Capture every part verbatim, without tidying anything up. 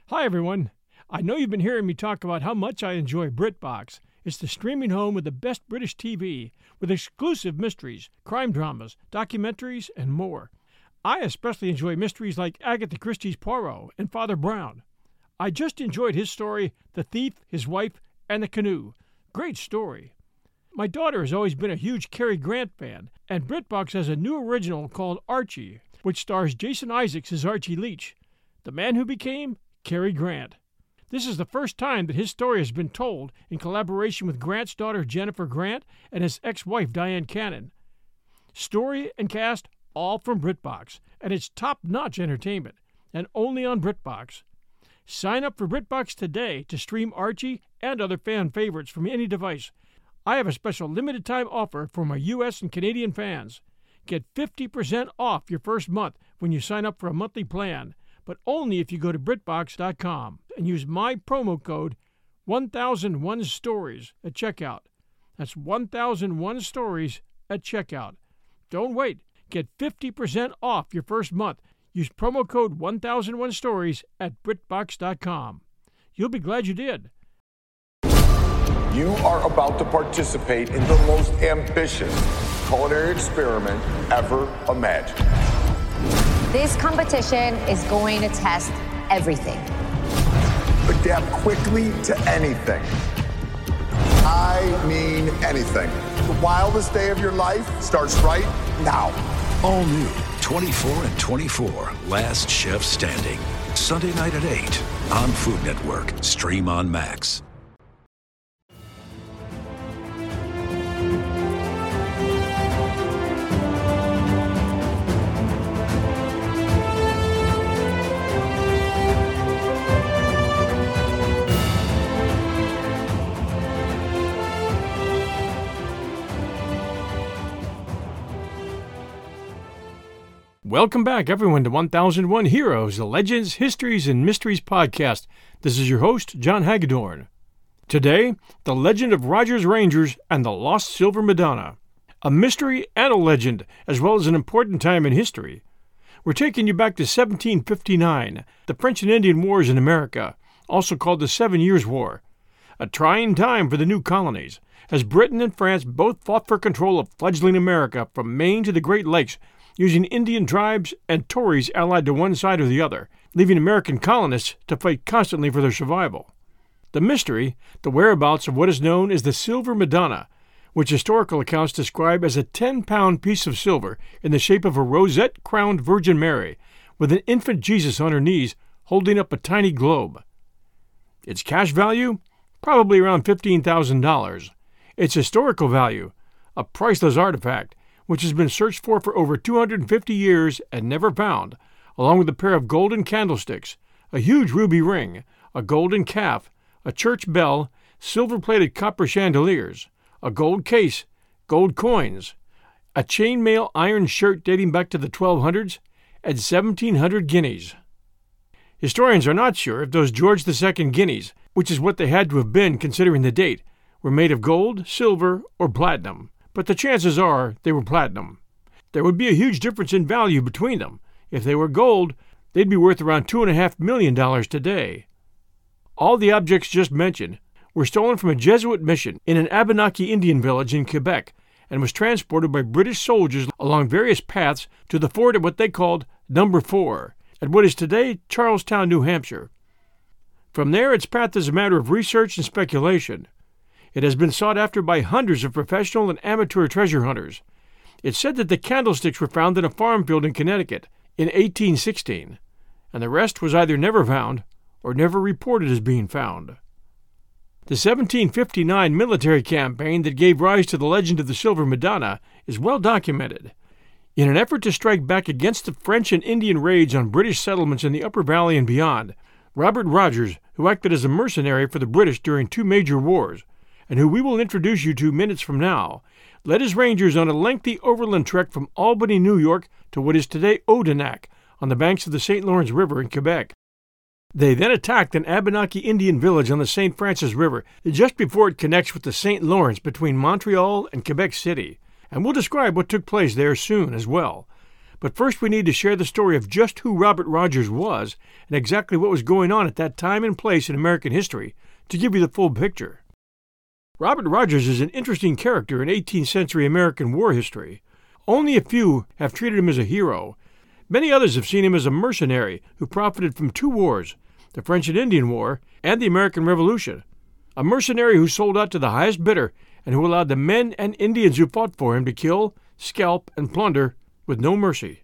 Hi, everyone. I know you've been hearing me talk about how much I enjoy BritBox. It's the streaming home with the best British T V, with exclusive mysteries, crime dramas, documentaries, and more. I especially enjoy mysteries like Agatha Christie's Poirot and Father Brown. I just enjoyed his story, The Thief, His Wife, and the Canoe. Great story. My daughter has always been a huge Cary Grant fan, and BritBox has a new original called Archie, which stars Jason Isaacs as Archie Leach, the man who became Cary Grant. This is the first time that his story has been told in collaboration with Grant's daughter Jennifer Grant and his ex-wife Diane Cannon. Story and cast all from BritBox, and it's top-notch entertainment, and only on BritBox. Sign up for BritBox today to stream Archie and other fan favorites from any device. I have a special limited-time offer for my U S and Canadian fans. Get fifty percent off your first month when you sign up for a monthly plan, but only if you go to BritBox dot com and use my promo code one thousand one stories at checkout. That's one thousand one stories at checkout. Don't wait. Get fifty percent off your first month. Use promo code one thousand one stories at BritBox dot com. You'll be glad you did. You are about to participate in the most ambitious culinary experiment ever imagined. This competition is going to test everything. Adapt quickly to anything. I mean anything. The wildest day of your life starts right now. All new, twenty-four and twenty-four, Last Chef Standing. Sunday night at eight on Food Network. Stream on Max. Welcome back, everyone, to one thousand one Heroes, the Legends, Histories, and Mysteries podcast. This is your host, John Hagedorn. Today, the legend of Rogers Rangers and the Lost Silver Madonna. A mystery and a legend, as well as an important time in history. We're taking you back to seventeen fifty-nine, the French and Indian Wars in America, also called the Seven Years' War. A trying time for the new colonies, as Britain and France both fought for control of fledgling America from Maine to the Great Lakes, using Indian tribes and Tories allied to one side or the other, leaving American colonists to fight constantly for their survival. The mystery, the whereabouts of what is known as the Silver Madonna, which historical accounts describe as a ten-pound piece of silver in the shape of a rosette-crowned Virgin Mary, with an infant Jesus on her knees holding up a tiny globe. Its cash value? Probably around fifteen thousand dollars. Its historical value? A priceless artifact, which has been searched for for over two hundred fifty years and never found, along with a pair of golden candlesticks, a huge ruby ring, a golden calf, a church bell, silver-plated copper chandeliers, a gold case, gold coins, a chainmail iron shirt dating back to the twelve hundreds, and seventeen hundred guineas. Historians are not sure if those George the Second guineas, which is what they had to have been considering the date, were made of gold, silver, or platinum. But the chances are they were platinum. There would be a huge difference in value between them. If they were gold, they'd be worth around two and a half million dollars today. All the objects just mentioned were stolen from a Jesuit mission in an Abenaki Indian village in Quebec and was transported by British soldiers along various paths to the fort at what they called Number Four, at what is today Charlestown, New Hampshire. From there, its path is a matter of research and speculation. It has been sought after by hundreds of professional and amateur treasure hunters. It's said that the candlesticks were found in a farm field in Connecticut in eighteen sixteen, and the rest was either never found or never reported as being found. The seventeen fifty-nine military campaign that gave rise to the legend of the Silver Madonna is well documented. In an effort to strike back against the French and Indian raids on British settlements in the Upper Valley and beyond, Robert Rogers, who acted as a mercenary for the British during two major wars, and who we will introduce you to minutes from now, led his rangers on a lengthy overland trek from Albany, New York, to what is today Odanak, on the banks of the Saint Lawrence River in Quebec. They then attacked an Abenaki Indian village on the Saint Francis River just before it connects with the Saint Lawrence between Montreal and Quebec City, and we'll describe what took place there soon as well. But first we need to share the story of just who Robert Rogers was and exactly what was going on at that time and place in American history to give you the full picture. Robert Rogers is an interesting character in eighteenth century American war history. Only a few have treated him as a hero. Many others have seen him as a mercenary who profited from two wars, the French and Indian War and the American Revolution. A mercenary who sold out to the highest bidder and who allowed the men and Indians who fought for him to kill, scalp, and plunder with no mercy.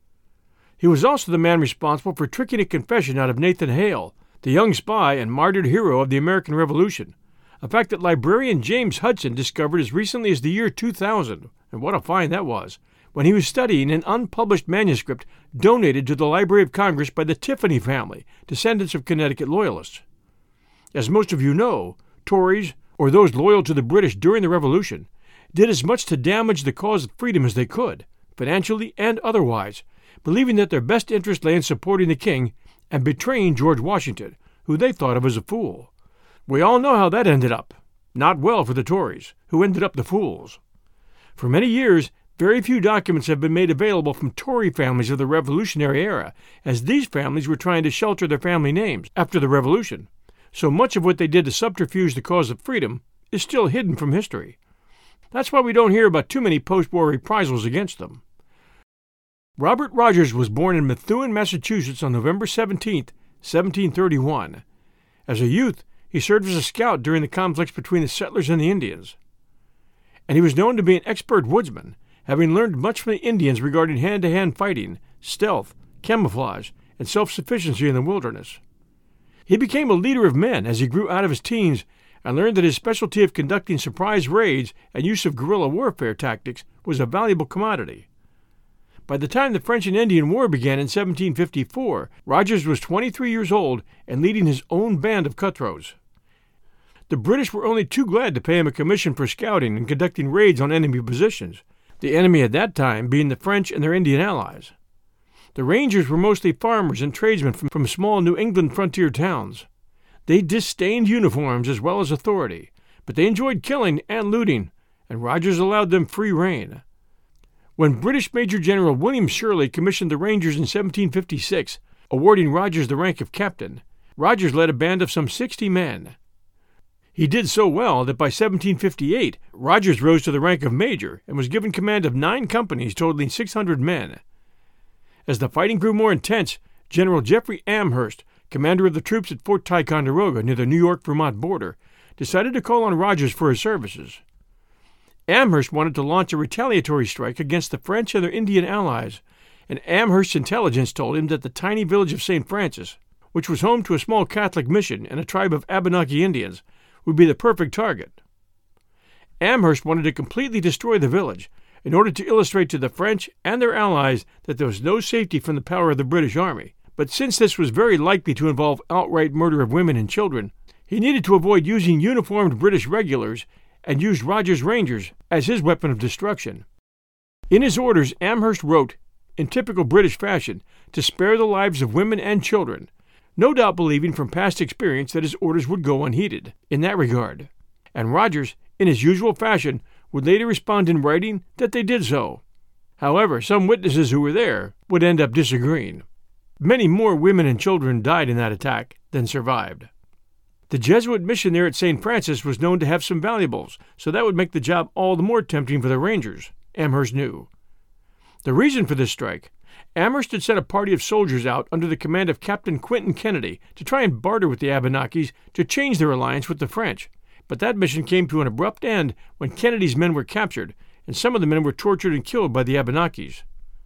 He was also the man responsible for tricking a confession out of Nathan Hale, the young spy and martyred hero of the American Revolution, a fact that librarian James Hudson discovered as recently as the year two thousand, and what a find that was, when he was studying an unpublished manuscript donated to the Library of Congress by the Tiffany family, descendants of Connecticut Loyalists. As most of you know, Tories, or those loyal to the British during the Revolution, did as much to damage the cause of freedom as they could, financially and otherwise, believing that their best interest lay in supporting the king and betraying George Washington, who they thought of as a fool. We all know how that ended up. Not well for the Tories, who ended up the fools. For many years, very few documents have been made available from Tory families of the Revolutionary era, as these families were trying to shelter their family names after the Revolution. So much of what they did to subterfuge the cause of freedom is still hidden from history. That's why we don't hear about too many post-war reprisals against them. Robert Rogers was born in Methuen, Massachusetts on November seventeenth, seventeen thirty-one. As a youth, he served as a scout during the conflicts between the settlers and the Indians. And he was known to be an expert woodsman, having learned much from the Indians regarding hand-to-hand fighting, stealth, camouflage, and self-sufficiency in the wilderness. He became a leader of men as he grew out of his teens and learned that his specialty of conducting surprise raids and use of guerrilla warfare tactics was a valuable commodity. By the time the French and Indian War began in seventeen fifty-four, Rogers was twenty-three years old and leading his own band of cutthroats. The British were only too glad to pay him a commission for scouting and conducting raids on enemy positions, the enemy at that time being the French and their Indian allies. The Rangers were mostly farmers and tradesmen from, from small New England frontier towns. They disdained uniforms as well as authority, but they enjoyed killing and looting, and Rogers allowed them free rein. When British Major General William Shirley commissioned the Rangers in seventeen fifty-six, awarding Rogers the rank of captain, Rogers led a band of some sixty men. He did so well that by seventeen fifty-eight, Rogers rose to the rank of major and was given command of nine companies totaling six hundred men. As the fighting grew more intense, General Jeffrey Amherst, commander of the troops at Fort Ticonderoga near the New York-Vermont border, decided to call on Rogers for his services. Amherst wanted to launch a retaliatory strike against the French and their Indian allies, and Amherst's intelligence told him that the tiny village of Saint Francis, which was home to a small Catholic mission and a tribe of Abenaki Indians, would be the perfect target. Amherst wanted to completely destroy the village in order to illustrate to the French and their allies that there was no safety from the power of the British Army, but since this was very likely to involve outright murder of women and children, he needed to avoid using uniformed British regulars and used Rogers' Rangers as his weapon of destruction. In his orders, Amherst wrote, in typical British fashion, to spare the lives of women and children, no doubt believing from past experience that his orders would go unheeded in that regard. And Rogers, in his usual fashion, would later respond in writing that they did so. However, some witnesses who were there would end up disagreeing. Many more women and children died in that attack than survived. The Jesuit mission there at Saint Francis was known to have some valuables, so that would make the job all the more tempting for the Rangers, Amherst knew. The reason for this strike: Amherst had sent a party of soldiers out under the command of Captain Quinton Kennedy to try and barter with the Abenakis to change their alliance with the French, but that mission came to an abrupt end when Kennedy's men were captured, and some of the men were tortured and killed by the Abenakis.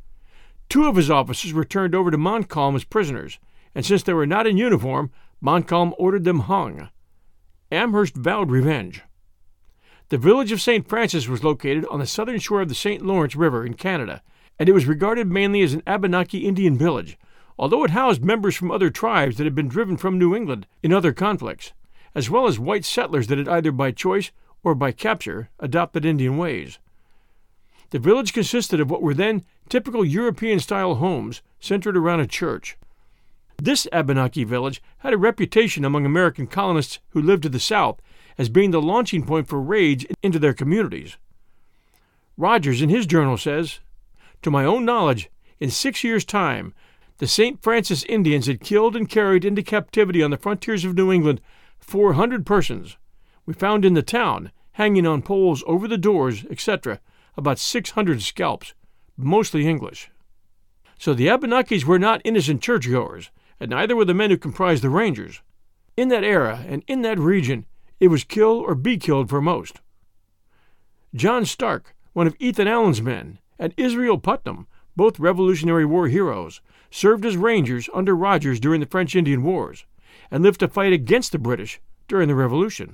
Two of his officers were turned over to Montcalm as prisoners, and since they were not in uniform, Montcalm ordered them hung. Amherst vowed revenge. The village of Saint Francis was located on the southern shore of the Saint Lawrence River in Canada, and it was regarded mainly as an Abenaki Indian village, although it housed members from other tribes that had been driven from New England in other conflicts, as well as white settlers that had either by choice or by capture adopted Indian ways. The village consisted of what were then typical European-style homes centered around a church. This Abenaki village had a reputation among American colonists who lived to the south as being the launching point for raids into their communities. Rogers, in his journal, says, "To my own knowledge, in six years' time, the Saint Francis Indians had killed and carried into captivity on the frontiers of New England four hundred persons. We found in the town, hanging on poles over the doors, et cetera, about six hundred scalps, mostly English. So the Abenakis were not innocent churchgoers, and neither were the men who comprised the Rangers. In that era and in that region, it was kill or be killed for most. John Stark, one of Ethan Allen's men, and Israel Putnam, both Revolutionary War heroes, served as Rangers under Rogers during the French Indian Wars, and lived to fight against the British during the Revolution.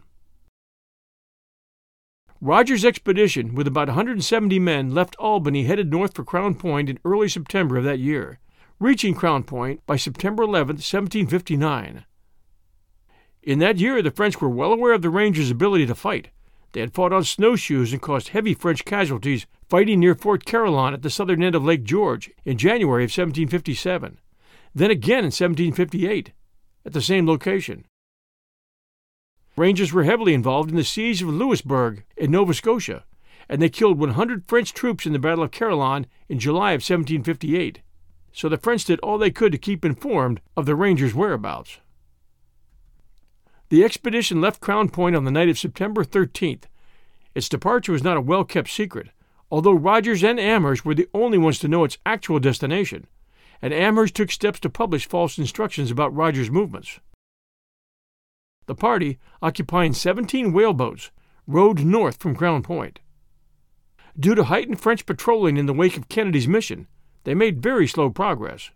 Rogers' expedition, with about one hundred seventy men, left Albany headed north for Crown Point in early September of that year, reaching Crown Point by September eleventh, seventeen fifty-nine. In that year, the French were well aware of the Rangers' ability to fight. They had fought on snowshoes and caused heavy French casualties fighting near Fort Carillon at the southern end of Lake George in January of seventeen fifty-seven, then again in seventeen fifty-eight, at the same location. Rangers were heavily involved in the siege of Louisbourg in Nova Scotia, and they killed one hundred French troops in the Battle of Carillon in July of seventeen fifty-eight, so the French did all they could to keep informed of the Rangers' whereabouts. The expedition left Crown Point on the night of September thirteenth. Its departure was not a well-kept secret, although Rogers and Amherst were the only ones to know its actual destination, and Amherst took steps to publish false instructions about Rogers' movements. The party, occupying seventeen whaleboats, rowed north from Crown Point. Due to heightened French patrolling in the wake of Kennedy's mission, they made very slow progress.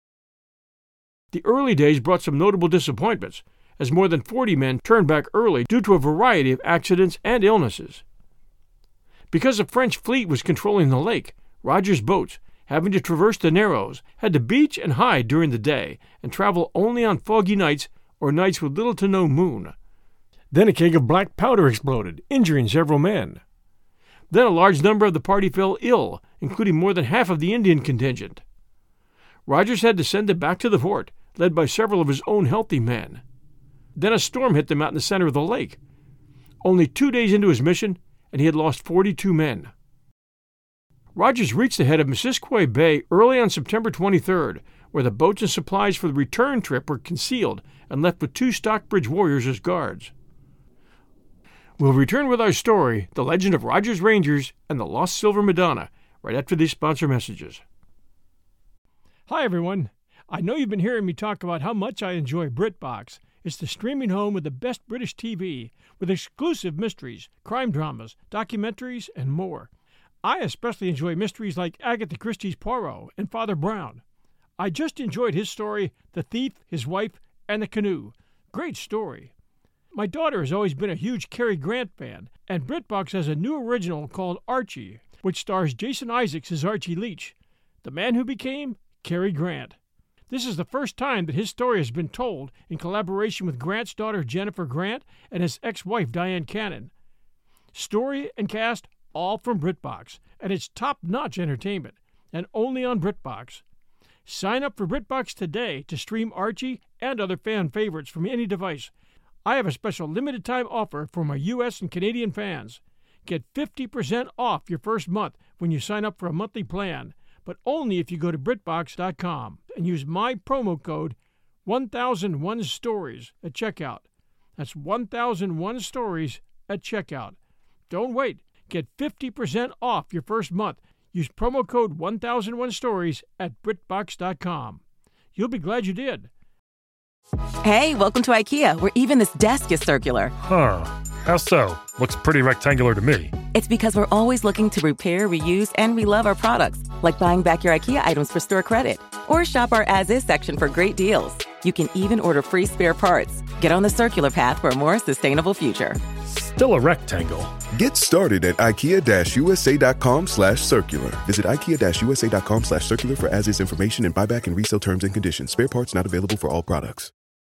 The early days brought some notable disappointments, as more than forty men turned back early due to a variety of accidents and illnesses. Because the French fleet was controlling the lake, Rogers' boats, having to traverse the Narrows, had to beach and hide during the day and travel only on foggy nights or nights with little to no moon. Then a keg of black powder exploded, injuring several men. Then a large number of the party fell ill, including more than half of the Indian contingent. Rogers had to send them back to the fort, led by several of his own healthy men. Then a storm hit them out in the center of the lake. Only two days into his mission, and he had lost forty-two men. Rogers reached the head of Missisquoi Bay early on September twenty-third, where the boats and supplies for the return trip were concealed and left with two Stockbridge warriors as guards. We'll return with our story, The Legend of Rogers Rangers and the Lost Silver Madonna, right after these sponsor messages. Hi, everyone. I know you've been hearing me talk about how much I enjoy BritBox. It's the streaming home with the best British T V, with exclusive mysteries, crime dramas, documentaries, and more. I especially enjoy mysteries like Agatha Christie's Poirot and Father Brown. I just enjoyed his story, The Thief, His Wife, and the Canoe. Great story. My daughter has always been a huge Cary Grant fan, and BritBox has a new original called Archie, which stars Jason Isaacs as Archie Leach, the man who became Cary Grant. This is the first time that his story has been told in collaboration with Grant's daughter Jennifer Grant and his ex-wife Diane Cannon. Story and cast all from BritBox, and it's top-notch entertainment, and only on BritBox. Sign up for BritBox today to stream Archie and other fan favorites from any device. I have a special limited-time offer for my U S and Canadian fans. Get fifty percent off your first month when you sign up for a monthly plan, but only if you go to BritBox dot com and use my promo code one thousand one stories at checkout. That's one thousand one stories at checkout. Don't wait. Get fifty percent off your first month. Use promo code one thousand one stories at BritBox dot com. You'll be glad you did. Hey, welcome to IKEA, where even this desk is circular. Huh. How so? Looks pretty rectangular to me. It's because we're always looking to repair, reuse, and relove our products, like buying back your IKEA items for store credit. Or shop our as-is section for great deals. You can even order free spare parts. Get on the circular path for a more sustainable future. Still a rectangle. Get started at ikea-usa.com slash circular. Visit ikea-usa.com slash circular for as-is information and buyback and resale terms and conditions. Spare parts not available for all products.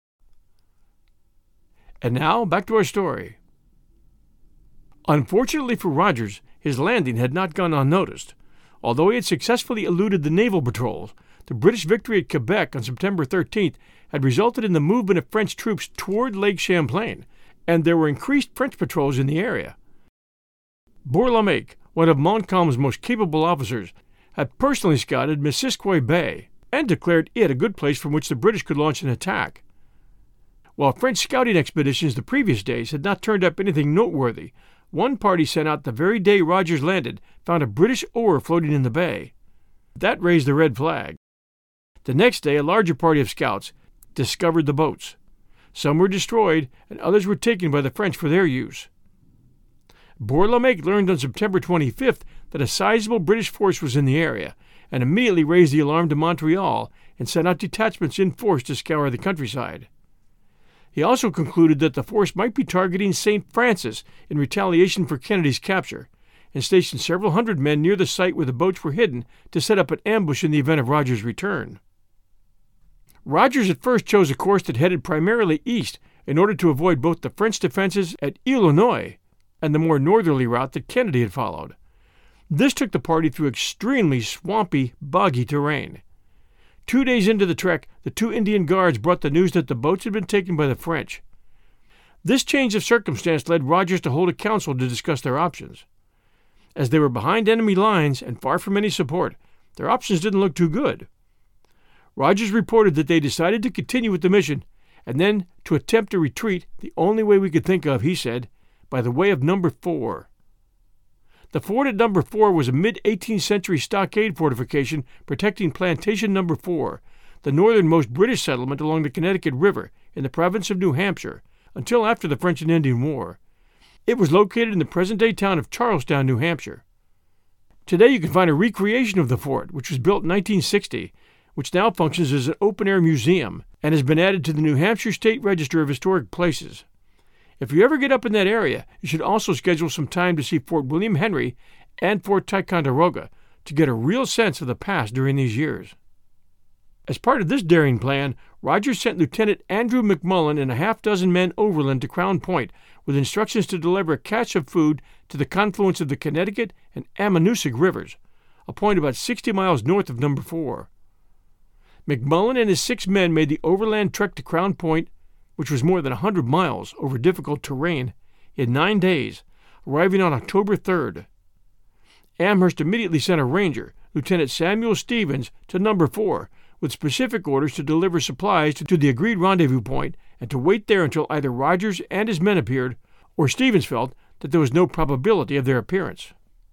And now, back to our story. Unfortunately for Rogers, his landing had not gone unnoticed. Although he had successfully eluded the naval patrols, the British victory at Quebec on September thirteenth had resulted in the movement of French troops toward Lake Champlain, and there were increased French patrols in the area. Bourlamaque, one of Montcalm's most capable officers, had personally scouted Missisquoi Bay and declared it a good place from which the British could launch an attack. While French scouting expeditions the previous days had not turned up anything noteworthy, one party sent out the very day Rogers landed found a British oar floating in the bay. That raised the red flag. The next day, a larger party of scouts discovered the boats. Some were destroyed, and others were taken by the French for their use. Bourlamaque learned on September twenty-fifth that a sizable British force was in the area, and immediately raised the alarm to Montreal and sent out detachments in force to scour the countryside. He also concluded that the force might be targeting Saint Francis in retaliation for Kennedy's capture, and stationed several hundred men near the site where the boats were hidden to set up an ambush in the event of Rogers' return. Rogers at first chose a course that headed primarily east in order to avoid both the French defenses at Illinois and the more northerly route that Kennedy had followed. This took the party through extremely swampy, boggy terrain. Two days into the trek, the two Indian guards brought the news that the boats had been taken by the French. This change of circumstance led Rogers to hold a council to discuss their options. As they were behind enemy lines and far from any support, their options didn't look too good. Rogers reported that they decided to continue with the mission, and then to attempt a retreat the only way we could think of, he said, by the way of Number Four. The fort at Number Four was a mid-eighteenth century stockade fortification protecting Plantation Number Four, the northernmost British settlement along the Connecticut River in the province of New Hampshire, until after the French and Indian War. It was located in the present-day town of Charlestown, New Hampshire. Today you can find a recreation of the fort, which was built in nineteen sixty, which now functions as an open-air museum and has been added to the New Hampshire State Register of Historic Places. If you ever get up in that area, you should also schedule some time to see Fort William Henry and Fort Ticonderoga to get a real sense of the past during these years. As part of this daring plan, Rogers sent Lieutenant Andrew McMullen and a half dozen men overland to Crown Point with instructions to deliver a cache of food to the confluence of the Connecticut and Ammonoosuc rivers, a point about sixty miles north of Number Four. McMullen and his six men made the overland trek to Crown Point, which was more than a hundred miles over difficult terrain, in nine days, arriving on October third. Amherst immediately sent a ranger, Lieutenant Samuel Stevens, to Number Four, with specific orders to deliver supplies to the agreed rendezvous point and to wait there until either Rogers and his men appeared, or Stevens felt that there was no probability of their appearance.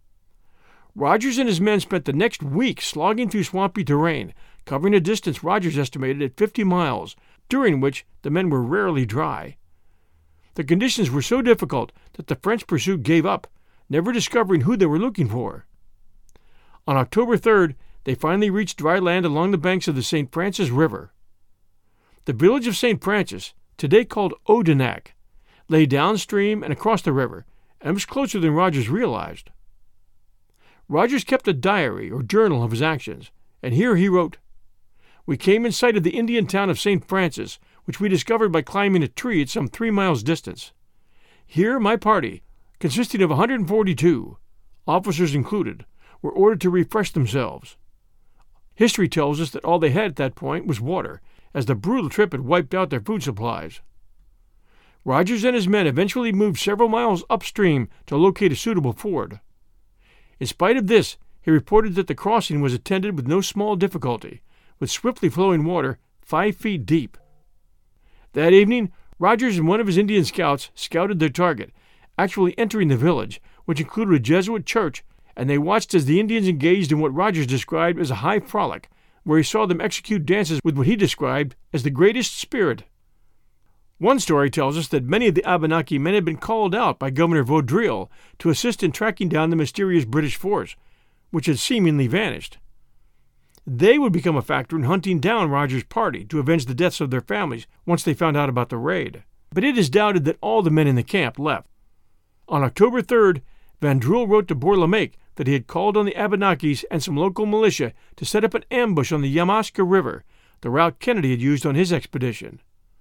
Rogers and his men spent the next week slogging through swampy terrain, covering a distance Rogers estimated at fifty miles, during which the men were rarely dry. The conditions were so difficult that the French pursuit gave up, never discovering who they were looking for. On October third, they finally reached dry land along the banks of the Saint Francis River. The village of Saint Francis, today called Odenac, lay downstream and across the river, and was closer than Rogers realized. Rogers kept a diary or journal of his actions, and here he wrote, "We came in sight of the Indian town of Saint Francis, which we discovered by climbing a tree at some three miles distance. Here my party, consisting of one hundred forty-two, officers included, were ordered to refresh themselves. History tells us that all they had at that point was water, as the brutal trip had wiped out their food supplies. Rogers and his men eventually moved several miles upstream to locate a suitable ford. In spite of this, he reported that the crossing was attended with no small difficulty, with swiftly flowing water five feet deep. That evening, Rogers and one of his Indian scouts scouted their target, actually entering the village, which included a Jesuit church, and they watched as the Indians engaged in what Rogers described as a high frolic, where he saw them execute dances with what he described as the greatest spirit. One story tells us that many of the Abenaki men had been called out by Governor Vaudreuil to assist in tracking down the mysterious British force, which had seemingly vanished. They would become a factor in hunting down Rogers' party to avenge the deaths of their families once they found out about the raid. But it is doubted that all the men in the camp left. On October third, Vaudreuil wrote to Bourlamaque that he had called on the Abenakis and some local militia to set up an ambush on the Yamaska River, the route Kennedy had used on his expedition.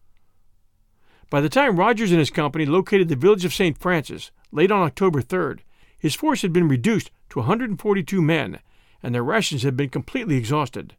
By the time Rogers and his company located the village of Saint Francis, late on October third, his force had been reduced to one hundred forty-two men, and their rations had been completely exhausted.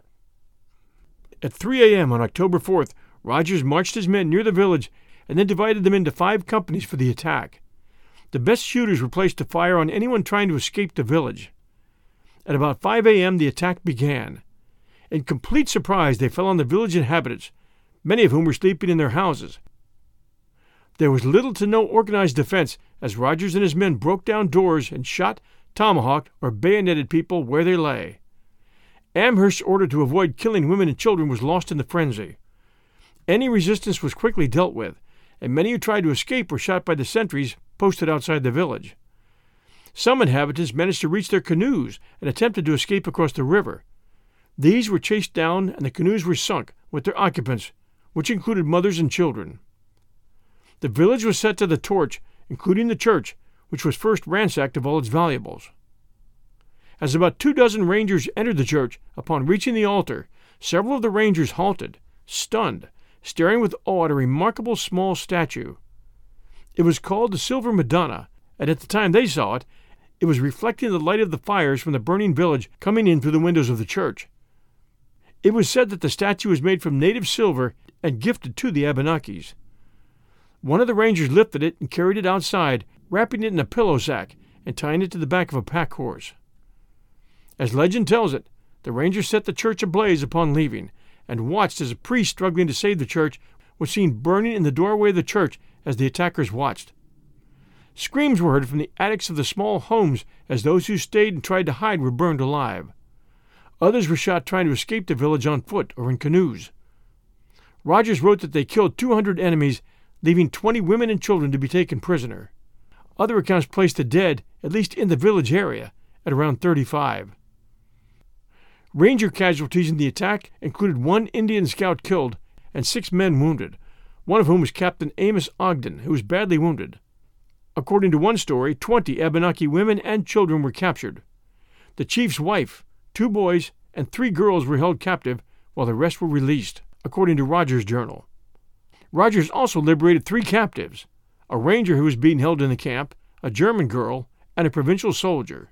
At three a.m. on October fourth, Rogers marched his men near the village and then divided them into five companies for the attack. The best shooters were placed to fire on anyone trying to escape the village. At about five a.m., the attack began. In complete surprise, they fell on the village inhabitants, many of whom were sleeping in their houses. There was little to no organized defense as Rogers and his men broke down doors and shot, tomahawked, or bayoneted people where they lay. Amherst's order to avoid killing women and children was lost in the frenzy. Any resistance was quickly dealt with, and many who tried to escape were shot by the sentries posted outside the village. Some inhabitants managed to reach their canoes and attempted to escape across the river. These were chased down and the canoes were sunk with their occupants, which included mothers and children. The village was set to the torch, including the church, which was first ransacked of all its valuables. As about two dozen rangers entered the church, upon reaching the altar, several of the rangers halted, stunned, staring with awe at a remarkable small statue. It was called the Silver Madonna, and at the time they saw it, it was reflecting the light of the fires from the burning village coming in through the windows of the church. It was said that the statue was made from native silver and gifted to the Abenakis. One of the rangers lifted it and carried it outside, wrapping it in a pillow sack and tying it to the back of a pack horse. As legend tells it, the rangers set the church ablaze upon leaving, and watched as a priest struggling to save the church was seen burning in the doorway of the church as the attackers watched. Screams were heard from the attics of the small homes as those who stayed and tried to hide were burned alive. Others were shot trying to escape the village on foot or in canoes. Rogers wrote that they killed two hundred enemies, leaving twenty women and children to be taken prisoner. Other accounts placed the dead, at least in the village area, at around thirty-five. Ranger casualties in the attack included one Indian scout killed and six men wounded, one of whom was Captain Amos Ogden, who was badly wounded. According to one story, twenty Abenaki women and children were captured. The chief's wife, two boys, and three girls were held captive, while the rest were released, according to Rogers' journal. Rogers also liberated three captives, a ranger who was being held in the camp, a German girl, and a provincial soldier.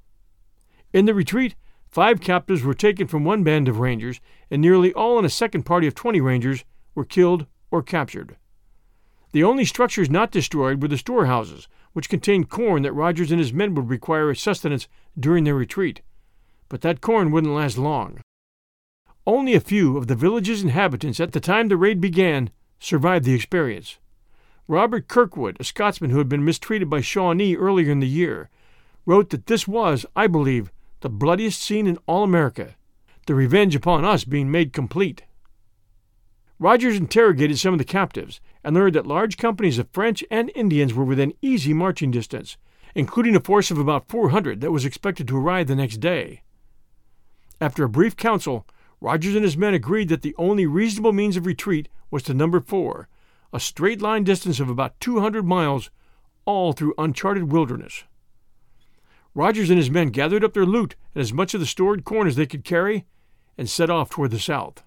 In the retreat, five captives were taken from one band of rangers, and nearly all in a second party of twenty rangers were killed or captured. The only structures not destroyed were the storehouses, which contained corn that Rogers and his men would require as sustenance during their retreat. But that corn wouldn't last long. Only a few of the village's inhabitants at the time the raid began survived the experience. Robert Kirkwood, a Scotsman who had been mistreated by Shawnee earlier in the year, wrote that this was, I believe, the bloodiest scene in all America, the revenge upon us being made complete. Rogers interrogated some of the captives and learned that large companies of French and Indians were within easy marching distance, including a force of about four hundred that was expected to arrive the next day. After a brief council, Rogers and his men agreed that the only reasonable means of retreat was to number four, a straight-line distance of about two hundred miles, all through uncharted wilderness. Rogers and his men gathered up their loot and as much of the stored corn as they could carry and set off toward the south.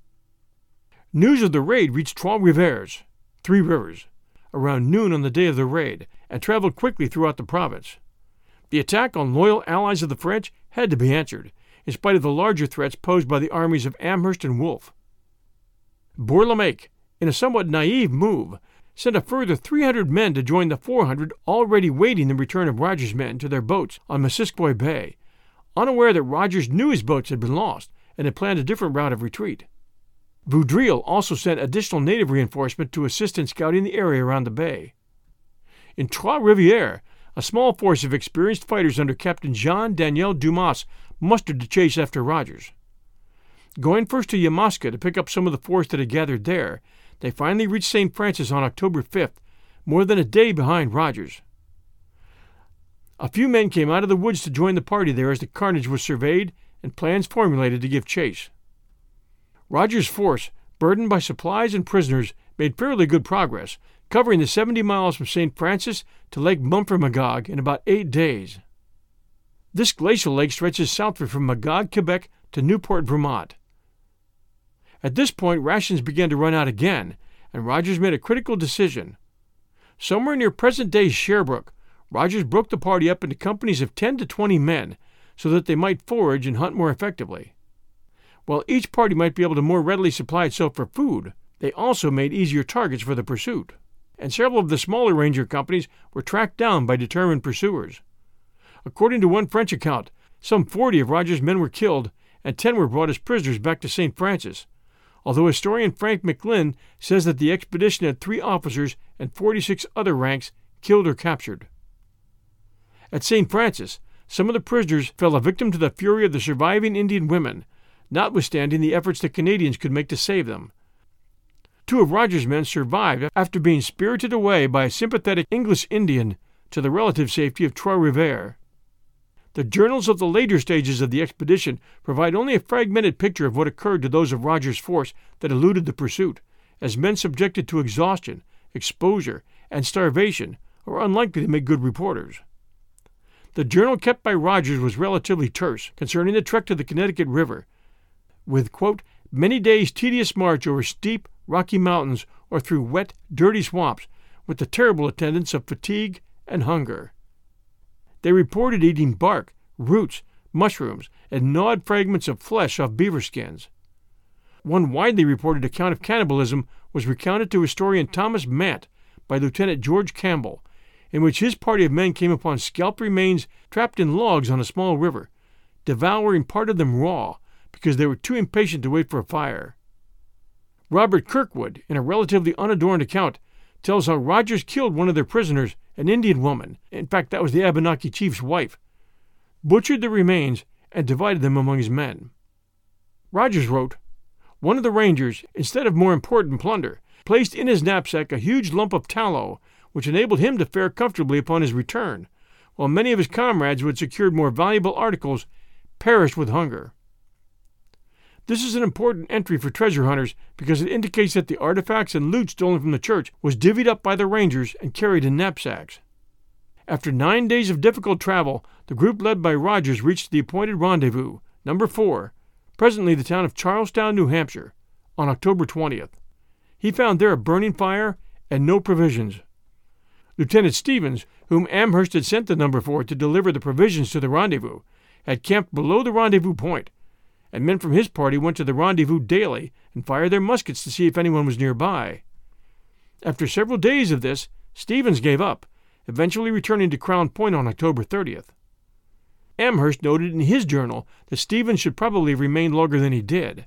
News of the raid reached Trois Rivers, Three Rivers, around noon on the day of the raid, and traveled quickly throughout the province. The attack on loyal allies of the French had to be answered, in spite of the larger threats posed by the armies of Amherst and Wolfe. Bourlamaque, in a somewhat naive move, sent a further three hundred men to join the four hundred already waiting the return of Rogers' men to their boats on Missisquoi Bay, unaware that Rogers knew his boats had been lost and had planned a different route of retreat. Vaudreuil also sent additional native reinforcement to assist in scouting the area around the bay. In Trois Rivières, a small force of experienced fighters under Captain Jean-Daniel Dumas mustered to chase after Rogers. Going first to Yamaska to pick up some of the force that had gathered there, they finally reached Saint Francis on October fifth, more than a day behind Rogers. A few men came out of the woods to join the party there as the carnage was surveyed and plans formulated to give chase. Rogers' force, burdened by supplies and prisoners, made fairly good progress, covering the seventy miles from Saint Francis to Lake Mumford-Magog in about eight days. This glacial lake stretches southward from Magog, Quebec to Newport, Vermont. At this point, rations began to run out again, and Rogers made a critical decision. Somewhere near present-day Sherbrooke, Rogers broke the party up into companies of ten to twenty men so that they might forage and hunt more effectively. While each party might be able to more readily supply itself for food, they also made easier targets for the pursuit, and several of the smaller ranger companies were tracked down by determined pursuers. According to one French account, Some forty of Rogers' men were killed, and ten were brought as prisoners back to Saint Francis, although historian Frank McLynn says that the expedition had three officers and forty-six other ranks killed or captured. At Saint Francis, some of the prisoners fell a victim to the fury of the surviving Indian women, notwithstanding the efforts the Canadians could make to save them. Two of Rogers' men survived after being spirited away by a sympathetic English Indian to the relative safety of Trois-Rivières. The journals of the later stages of the expedition provide only a fragmented picture of what occurred to those of Rogers' force that eluded the pursuit, as men subjected to exhaustion, exposure, and starvation are unlikely to make good reporters. The journal kept by Rogers was relatively terse concerning the trek to the Connecticut River, with, quote, many days' tedious march over steep, rocky mountains or through wet, dirty swamps, with the terrible attendants of fatigue and hunger. They reported eating bark, roots, mushrooms, and gnawed fragments of flesh off beaver skins. One widely reported account of cannibalism was recounted to historian Thomas Mant by Lieutenant George Campbell, in which his party of men came upon scalped remains trapped in logs on a small river, devouring part of them raw because they were too impatient to wait for a fire. Robert Kirkwood, in a relatively unadorned account, tells how Rogers killed one of their prisoners, an Indian woman, in fact that was the Abenaki chief's wife, butchered the remains, and divided them among his men. Rogers wrote, one of the rangers, instead of more important plunder, placed in his knapsack a huge lump of tallow, which enabled him to fare comfortably upon his return, while many of his comrades who had secured more valuable articles perished with hunger. This is an important entry for treasure hunters because it indicates that the artifacts and loot stolen from the church was divvied up by the rangers and carried in knapsacks. After nine days of difficult travel, the group led by Rogers reached the appointed rendezvous, number four, presently the town of Charlestown, New Hampshire, on October twentieth. He found there a burning fire and no provisions. Lieutenant Stevens, whom Amherst had sent to number four to deliver the provisions to the rendezvous, had camped below the rendezvous point, and men from his party went to the rendezvous daily and fired their muskets to see if anyone was nearby. After several days of this, Stevens gave up, eventually returning to Crown Point on October thirtieth. Amherst noted in his journal that Stevens should probably have remained longer than he did.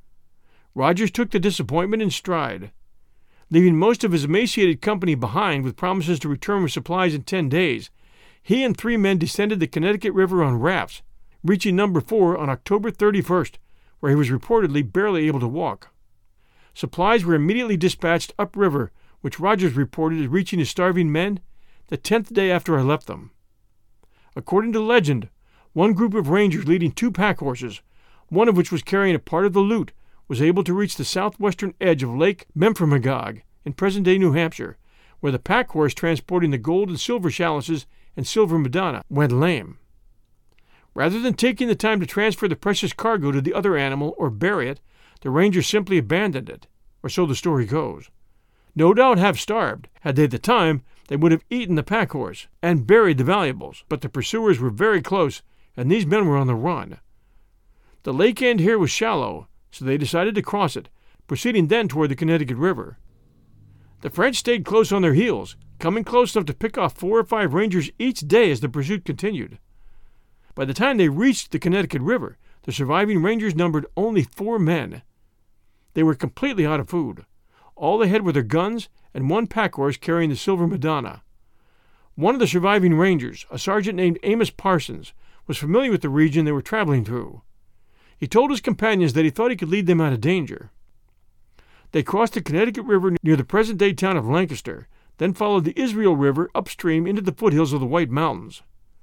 Rogers took the disappointment in stride. Leaving most of his emaciated company behind with promises to return with supplies in ten days, he and three men descended the Connecticut River on rafts, reaching number four on October thirty-first, where he was reportedly barely able to walk. Supplies were immediately dispatched upriver, which Rogers reported as reaching his starving men the tenth day after I left them. According to legend, one group of rangers leading two pack horses, one of which was carrying a part of the loot, was able to reach the southwestern edge of Lake Memphremagog in present-day New Hampshire, where the pack horse transporting the gold and silver chalices and silver Madonna went lame. Rather than taking the time to transfer the precious cargo to the other animal or bury it, the rangers simply abandoned it, or so the story goes. No doubt half starved, had they the time, they would have eaten the pack horse and buried the valuables, but the pursuers were very close, and these men were on the run. The lake end here was shallow, so they decided to cross it, proceeding then toward the Connecticut River. The French stayed close on their heels, coming close enough to pick off four or five rangers each day as the pursuit continued. By the time they reached the Connecticut River, the surviving rangers numbered only four men. They were completely out of food. All they had were their guns and one pack horse carrying the silver Madonna. One of the surviving rangers, a sergeant named Amos Parsons, was familiar with the region they were traveling through. He told his companions that he thought he could lead them out of danger. They crossed the Connecticut River near the present-day town of Lancaster, then followed the Israel River upstream into the foothills of the White Mountains.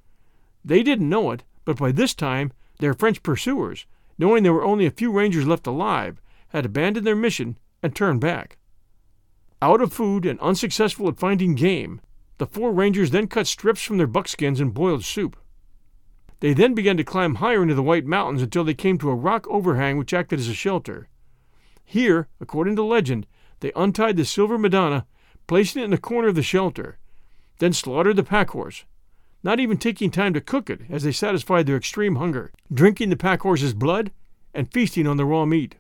They didn't know it, but by this time their French pursuers, knowing there were only a few rangers left alive, had abandoned their mission and turned back. Out of food and unsuccessful at finding game, the four rangers then cut strips from their buckskins and boiled soup. They then began to climb higher into the White Mountains until they came to a rock overhang which acted as a shelter. Here, according to legend, they untied the silver Madonna, placing it in the corner of the shelter, then slaughtered the pack horse, not even taking time to cook it as they satisfied their extreme hunger, drinking the pack horse's blood and feasting on the raw meat.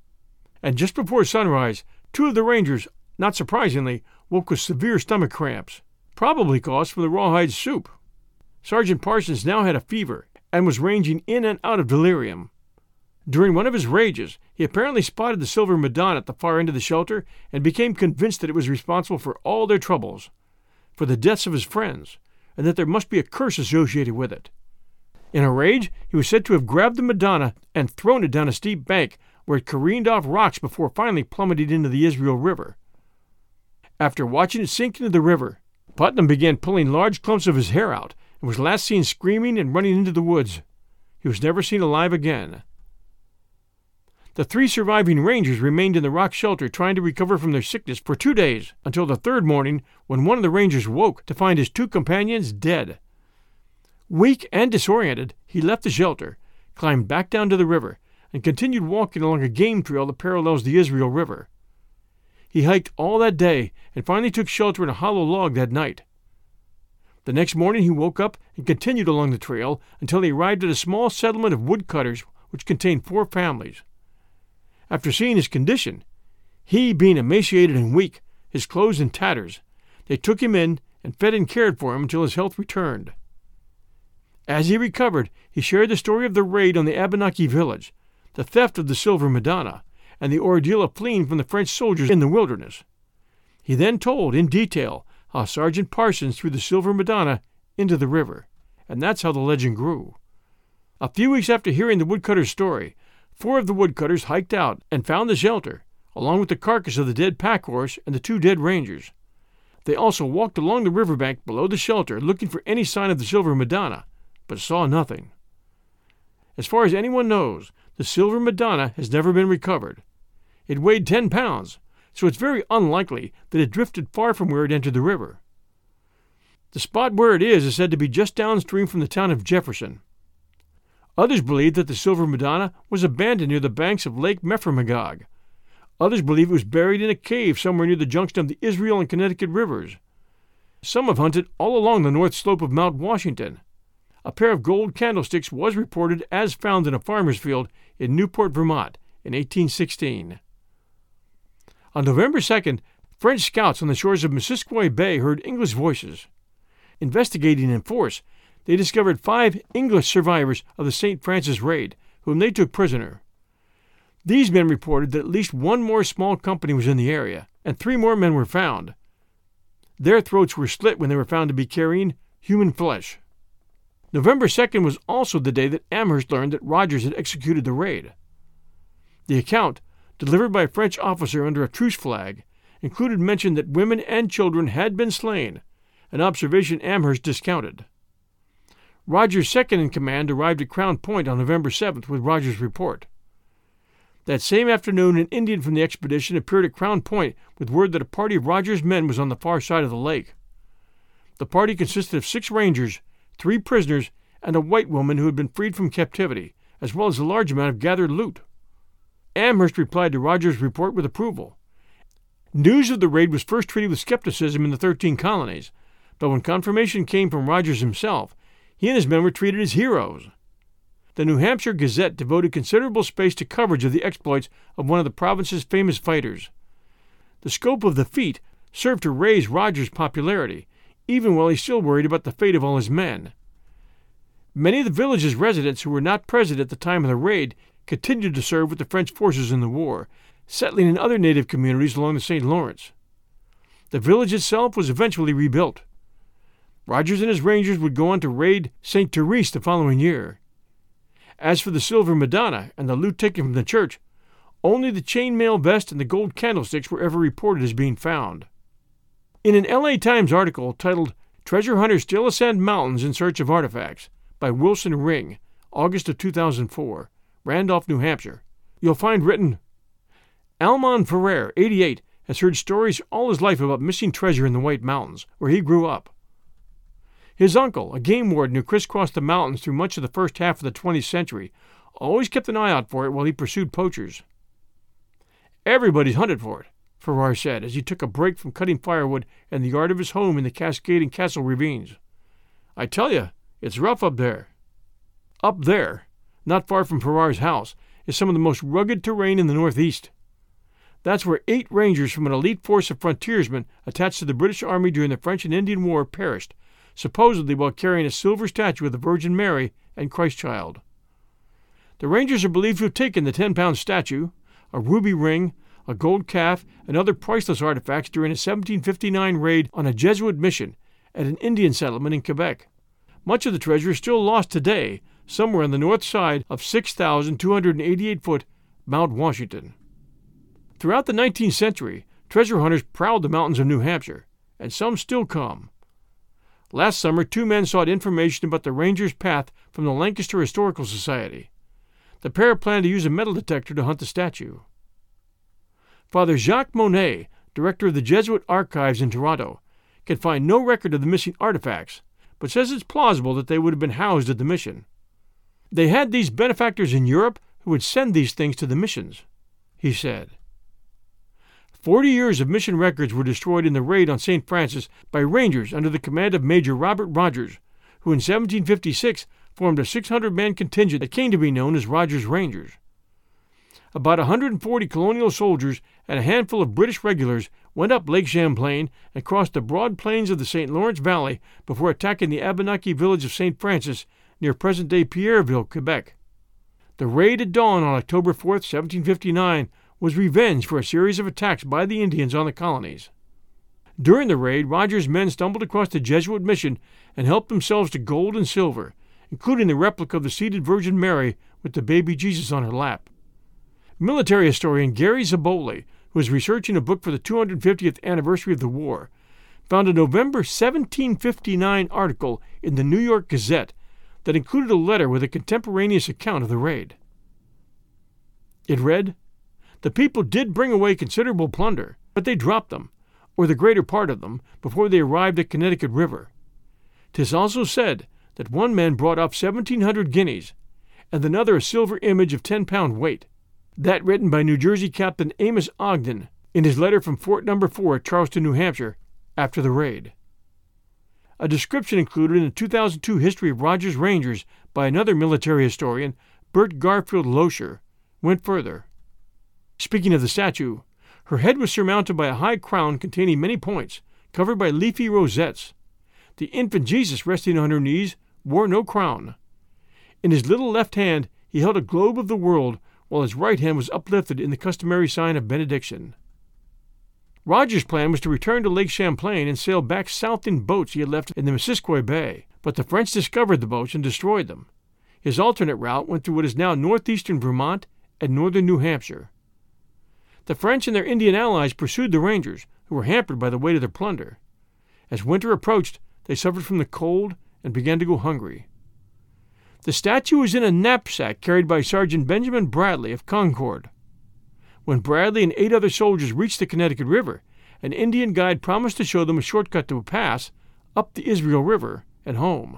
And just before sunrise, two of the rangers, not surprisingly, woke with severe stomach cramps, probably caused from the rawhide soup. Sergeant Parsons now had a fever, and was ranging in and out of delirium. During one of his rages, he apparently spotted the Silver Madonna at the far end of the shelter and became convinced that it was responsible for all their troubles, for the deaths of his friends, and that there must be a curse associated with it. In a rage, he was said to have grabbed the Madonna and thrown it down a steep bank, where it careened off rocks before finally plummeting into the Israel River. After watching it sink into the river, Putnam began pulling large clumps of his hair out and was last seen screaming and running into the woods. He was never seen alive again. The three surviving Rangers remained in the rock shelter trying to recover from their sickness for two days, until the third morning, when one of the Rangers woke to find his two companions dead. Weak and disoriented, he left the shelter, climbed back down to the river, and continued walking along a game trail that parallels the Israel River. He hiked all that day and finally took shelter in a hollow log that night. The next morning he woke up and continued along the trail until he arrived at a small settlement of woodcutters which contained four families. After seeing his condition, he being emaciated and weak, his clothes in tatters, they took him in and fed and cared for him until his health returned. As he recovered, he shared the story of the raid on the Abenaki village, the theft of the Silver Madonna, and the ordeal of fleeing from the French soldiers in the wilderness. He then told in detail how Sergeant Parsons threw the Silver Madonna into the river, and that's how the legend grew. A few weeks after hearing the woodcutter's story, four of the woodcutters hiked out and found the shelter, along with the carcass of the dead pack horse and the two dead Rangers. They also walked along the riverbank below the shelter looking for any sign of the Silver Madonna, but saw nothing. As far as anyone knows, the Silver Madonna has never been recovered. It weighed ten pounds, so it's very unlikely that it drifted far from where it entered the river. The spot where it is is said to be just downstream from the town of Jefferson. Others believe that the Silver Madonna was abandoned near the banks of Lake Memphremagog. Others believe it was buried in a cave somewhere near the junction of the Israel and Connecticut rivers. Some have hunted all along the north slope of Mount Washington. A pair of gold candlesticks was reported as found in a farmer's field in Newport, Vermont, in eighteen sixteen. On November second, French scouts on the shores of Missisquoi Bay heard English voices. Investigating in force, they discovered five English survivors of the Saint Francis raid, whom they took prisoner. These men reported that at least one more small company was in the area, and three more men were found. Their throats were slit when they were found to be carrying human flesh. November second was also the day that Amherst learned that Rogers had executed the raid. The account, delivered by a French officer under a truce flag, included mention that women and children had been slain, an observation Amherst discounted. Rogers' second-in-command arrived at Crown Point on November seventh with Rogers' report. That same afternoon, an Indian from the expedition appeared at Crown Point with word that a party of Rogers' men was on the far side of the lake. The party consisted of six Rangers, three prisoners, and a white woman who had been freed from captivity, as well as a large amount of gathered loot. Amherst replied to Rogers' report with approval. News of the raid was first treated with skepticism in the thirteen colonies, but when confirmation came from Rogers himself, he and his men were treated as heroes. The New Hampshire Gazette devoted considerable space to coverage of the exploits of one of the province's famous fighters. The scope of the feat served to raise Rogers' popularity, even while he still worried about the fate of all his men. Many of the village's residents who were not present at the time of the raid continued to serve with the French forces in the war, settling in other native communities along the Saint Lawrence. The village itself was eventually rebuilt. Rogers and his Rangers would go on to raid Saint Therese the following year. As for the Silver Madonna and the loot taken from the church, only the chainmail vest and the gold candlesticks were ever reported as being found. In an L A Times article titled Treasure Hunters Still Ascend Mountains in Search of Artifacts by Wilson Ring, August of two thousand four, Randolph, New Hampshire, you'll find written, Almon Ferrer, eighty-eight, has heard stories all his life about missing treasure in the White Mountains, where he grew up. His uncle, a game warden who crisscrossed the mountains through much of the first half of the twentieth century, always kept an eye out for it while he pursued poachers. Everybody's hunted for it, Farrar said as he took a break from cutting firewood in the yard of his home in the Cascade and Castle ravines. I tell you, it's rough up there. Up there, not far from Farrar's house, is some of the most rugged terrain in the Northeast. That's where eight Rangers from an elite force of frontiersmen attached to the British Army during the French and Indian War perished, supposedly while carrying a silver statue of the Virgin Mary and Christ Child. The Rangers are believed to have taken the ten-pound statue, a ruby ring, a gold calf, and other priceless artifacts during a seventeen fifty-nine raid on a Jesuit mission at an Indian settlement in Quebec. Much of the treasure is still lost today, somewhere on the north side of six thousand two hundred eighty-eight foot Mount Washington. Throughout the nineteenth century, treasure hunters prowled the mountains of New Hampshire, and some still come. Last summer, two men sought information about the Rangers' path from the Lancaster Historical Society. The pair planned to use a metal detector to hunt the statue. Father Jacques Monet, director of the Jesuit Archives in Toronto, can find no record of the missing artifacts, but says it's plausible that they would have been housed at the mission. They had these benefactors in Europe who would send these things to the missions, he said. Forty years of mission records were destroyed in the raid on Saint Francis by Rangers under the command of Major Robert Rogers, who in seventeen fifty-six formed a six hundred man contingent that came to be known as Rogers Rangers. About one hundred forty colonial soldiers and a handful of British regulars went up Lake Champlain and crossed the broad plains of the Saint Lawrence Valley before attacking the Abenaki village of Saint Francis near present-day Pierreville, Quebec. The raid at dawn on October fourth, seventeen fifty-nine, was revenge for a series of attacks by the Indians on the colonies. During the raid, Rogers' men stumbled across the Jesuit mission and helped themselves to gold and silver, including the replica of the seated Virgin Mary with the baby Jesus on her lap. Military historian Gary Zaboli, who was researching a book for the two hundred fiftieth anniversary of the war, found a November seventeen fifty-nine article in the New York Gazette that included a letter with a contemporaneous account of the raid. It read, "The people did bring away considerable plunder, but they dropped them, or the greater part of them, before they arrived at Connecticut River. 'Tis also said that one man brought off seventeen hundred guineas, and another a silver image of ten-pound weight. That written by New Jersey Captain Amos Ogden in his letter from Fort Number Four at Charleston, New Hampshire, after the raid." A description included in the two thousand two History of Rogers Rangers by another military historian, Bert Garfield Loescher, went further. Speaking of the statue, her head was surmounted by a high crown containing many points, covered by leafy rosettes. The infant Jesus resting on her knees wore no crown. In his little left hand he held a globe of the world, while his right hand was uplifted in the customary sign of benediction. Rogers' plan was to return to Lake Champlain and sail back south in boats he had left in the Missisquoi Bay, but the French discovered the boats and destroyed them. His alternate route went through what is now northeastern Vermont and northern New Hampshire. The French and their Indian allies pursued the Rangers, who were hampered by the weight of their plunder. As winter approached, they suffered from the cold and began to go hungry. The statue was in a knapsack carried by Sergeant Benjamin Bradley of Concord. When Bradley and eight other soldiers reached the Connecticut River, an Indian guide promised to show them a shortcut to a pass up the Israel River and home.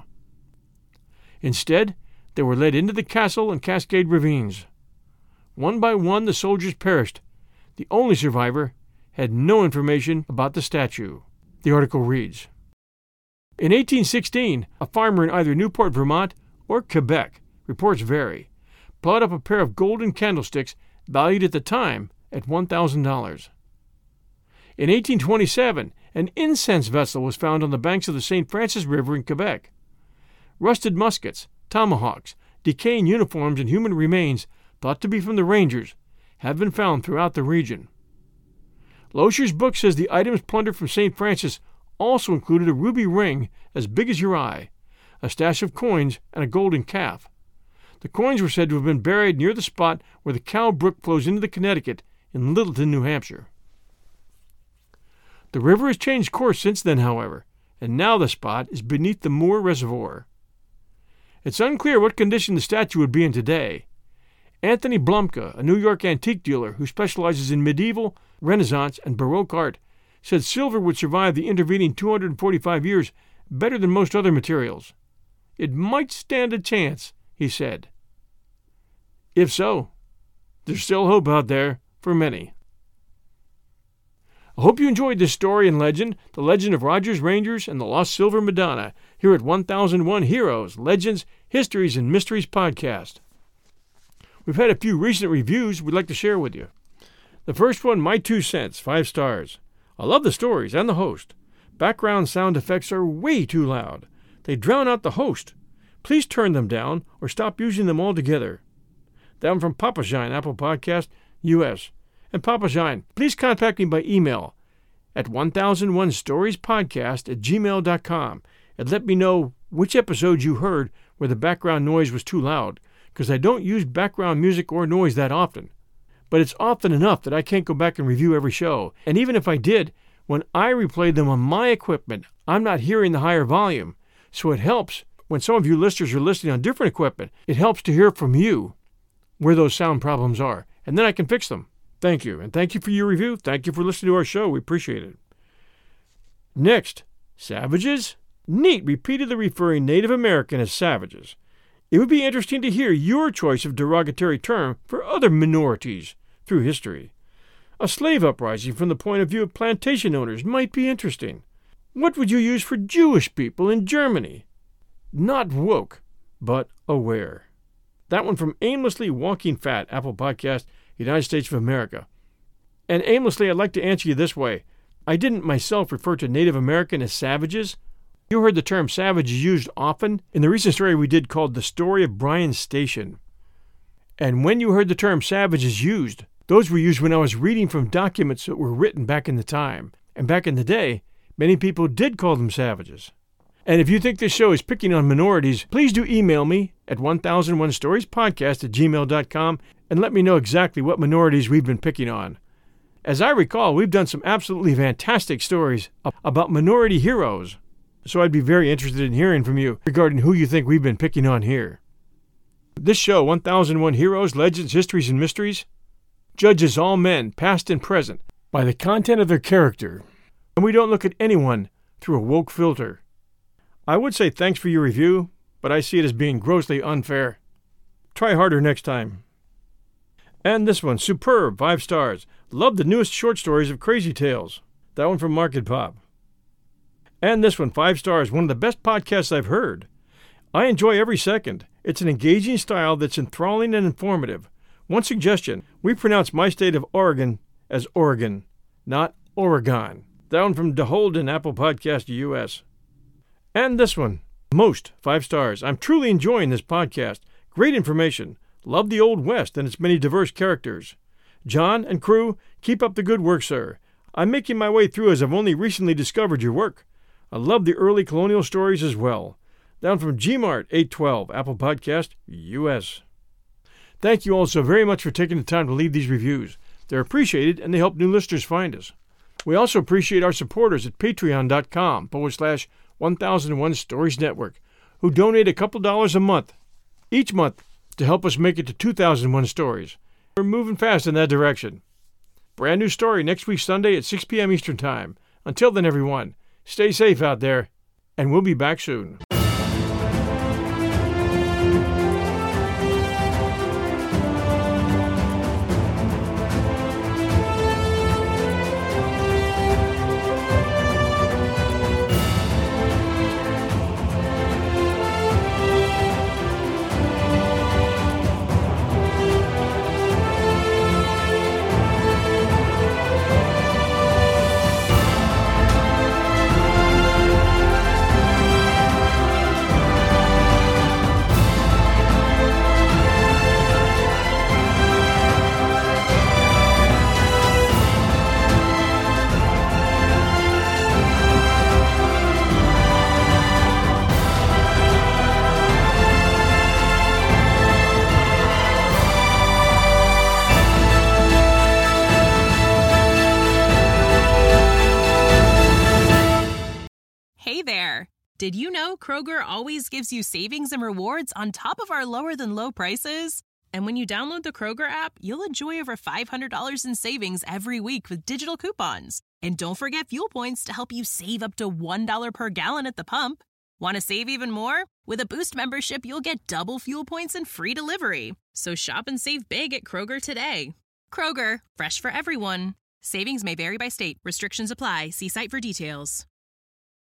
Instead, they were led into the Castle and Cascade ravines. One by one, the soldiers perished. The only survivor had no information about the statue. The article reads, "In eighteen sixteen, a farmer in either Newport, Vermont, or Quebec, reports vary, plowed up a pair of golden candlesticks valued at the time at one thousand dollars. In eighteen twenty-seven, an incense vessel was found on the banks of the Saint Francis River in Quebec. Rusted muskets, tomahawks, decaying uniforms, and human remains, thought to be from the Rangers, have been found throughout the region." Loescher's book says the items plundered from Saint Francis also included a ruby ring as big as your eye, a stash of coins, and a golden calf. The coins were said to have been buried near the spot where the Cow Brook flows into the Connecticut in Littleton, New Hampshire. The river has changed course since then, however, and now the spot is beneath the Moore Reservoir. It's unclear what condition the statue would be in today. Anthony Blumka, a New York antique dealer who specializes in medieval, Renaissance, and Baroque art, said silver would survive the intervening two hundred forty-five years better than most other materials. "It might stand a chance," he said. If so, there's still hope out there for many. I hope you enjoyed this story and legend, the legend of Rogers Rangers and the Lost Silver Madonna, here at one thousand one Heroes, Legends, Histories, and Mysteries podcast. We've had a few recent reviews we'd like to share with you. The first one, My Two Cents, five stars. I love the stories and the host. Background sound effects are way too loud. They drown out the host. please turn them down or stop using them altogether. That one from Papa Shine, Apple Podcast, U S. And Papa Shine, please contact me by email at one thousand one stories podcast at gmail dot com and let me know which episodes you heard where the background noise was too loud, because I don't use background music or noise that often. But it's often enough that I can't go back and review every show. And even if I did, when I replay them on my equipment, I'm not hearing the higher volume. So it helps when some of you listeners are listening on different equipment. It helps to hear from you where those sound problems are, and then I can fix them. Thank you, and thank you for your review. Thank you for listening to our show. We appreciate it. Next, savages? Neat, repeatedly referring Native American as savages. It would be interesting to hear your choice of derogatory term for other minorities through history. A slave uprising from the point of view of plantation owners might be interesting. What would you use for Jewish people in Germany? Not woke, but aware. That one from Aimlessly Walking Fat, Apple Podcast, United States of America. And aimlessly, I'd like to answer you this way. I didn't myself refer to Native American as savages. You heard the term savages used often in the recent story we did called The Story of Bryan Station. And when you heard the term savages used, those were used when I was reading from documents that were written back in the time. And back in the day, many people did call them savages. And if you think this show is picking on minorities, please do email me at one thousand one stories podcast at gmail dot com and let me know exactly what minorities we've been picking on. As I recall, we've done some absolutely fantastic stories about minority heroes, so I'd be very interested in hearing from you regarding who you think we've been picking on here. This show, one thousand one Heroes, Legends, Histories, and Mysteries, judges all men, past and present, by the content of their character, and we don't look at anyone through a woke filter. I would say thanks for your review, but I see it as being grossly unfair. Try harder next time. And this one, superb, five stars. Love the newest short stories of Crazy Tales. That one from Market Pop. And this one, five stars, one of the best podcasts I've heard. I enjoy every second. It's an engaging style that's enthralling and informative. One suggestion, we pronounce my state of Oregon as Oregon, not Oregon. That one from DeHolden, Apple Podcast, U S. And this one, most, five stars. I'm truly enjoying this podcast. Great information. Love the Old West and its many diverse characters. John and crew, keep up the good work, sir. I'm making my way through as I've only recently discovered your work. I love the early colonial stories as well. Down from Gmart, eight twelve, Apple Podcast, U S. Thank you all so very much for taking the time to leave these reviews. They're appreciated and they help new listeners find us. We also appreciate our supporters at patreon.com forward slash 1001 Stories Network, who donate a couple dollars a month, each month, to help us make it to two thousand one stories. We're moving fast in that direction. Brand new story next week Sunday at six p.m. Eastern Time. Until then, everyone, stay safe out there, and we'll be back soon. Did you know Kroger always gives you savings and rewards on top of our lower-than-low prices? And when you download the Kroger app, you'll enjoy over five hundred dollars in savings every week with digital coupons. And don't forget fuel points to help you save up to one dollar per gallon at the pump. Want to save even more? With a Boost membership, you'll get double fuel points and free delivery. So shop and save big at Kroger today. Kroger, fresh for everyone. Savings may vary by state. Restrictions apply. See site for details.